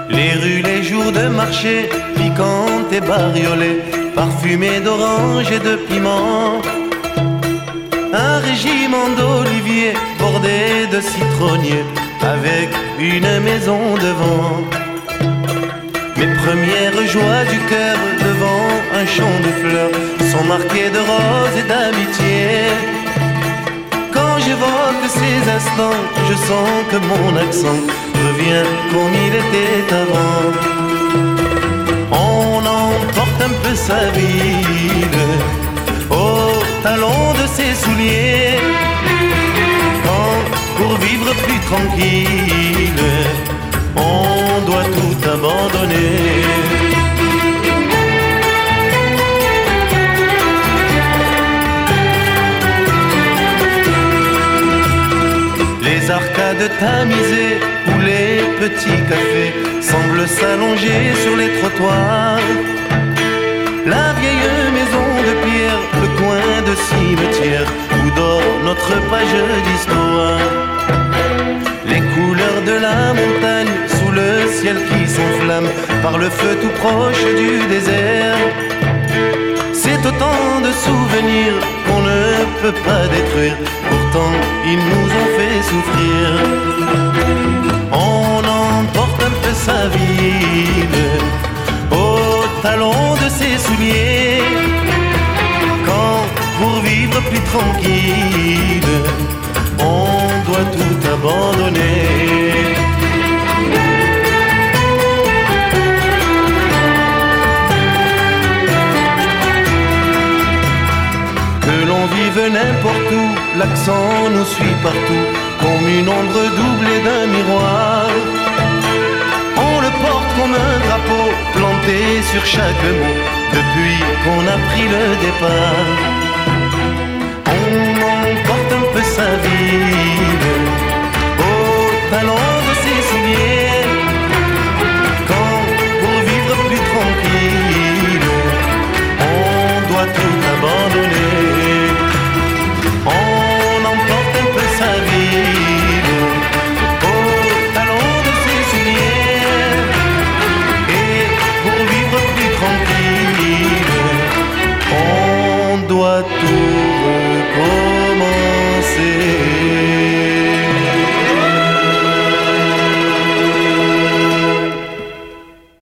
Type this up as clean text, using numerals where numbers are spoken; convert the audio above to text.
Les rues, les jours de marché, piquantes et bariolées, parfumées d'orange et de piment. Un régiment d'oliviers bordé de citronniers, avec une maison devant. Mes premières joies du cœur devant un champ de fleurs sont marquées de roses et d'amitié. Quand j'évoque ces instants, je sens que mon accent revient comme il était avant. On emporte un peu sa ville au talon de ses souliers. Quand pour vivre plus tranquille, on doit tout abandonner. Les arcades tamisées où les petits cafés semblent s'allonger sur les trottoirs. La vieille maison de pierre, le coin de cimetière où dort notre page d'histoire. Les couleurs de la montagne sous le ciel qui s'enflamme par le feu tout proche du désert. C'est autant de souvenirs qu'on ne peut pas détruire, pourtant ils nous ont fait souffrir. On emporte un peu sa ville au talon de ses souliers. Quand pour vivre plus tranquille, on doit tout abandonner. Que l'on vive n'importe où, l'accent nous suit partout, comme une ombre doublée d'un miroir. On le porte comme un drapeau planté sur chaque mot, depuis qu'on a pris le départ.